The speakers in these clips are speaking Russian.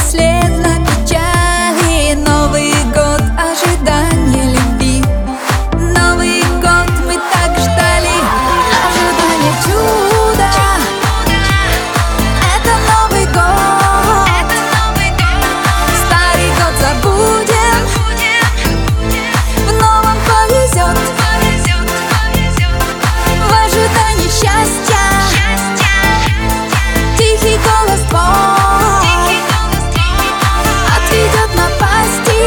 бесследно печали. Новый год — ожидание любви. Новый год мы так ждали, ожидание чуда. Это Новый год. Старый год забудем, в новом повезет. В ожидании счастья тихий голос твой отведет напасти.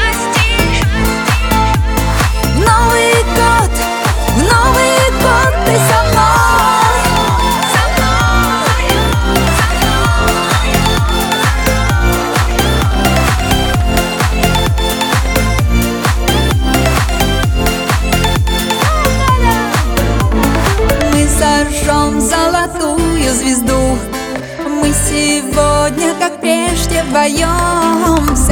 В Новый год ты со мной. Мы зажжем золотую звезду. Мы сегодня, как прежде, вдвоем.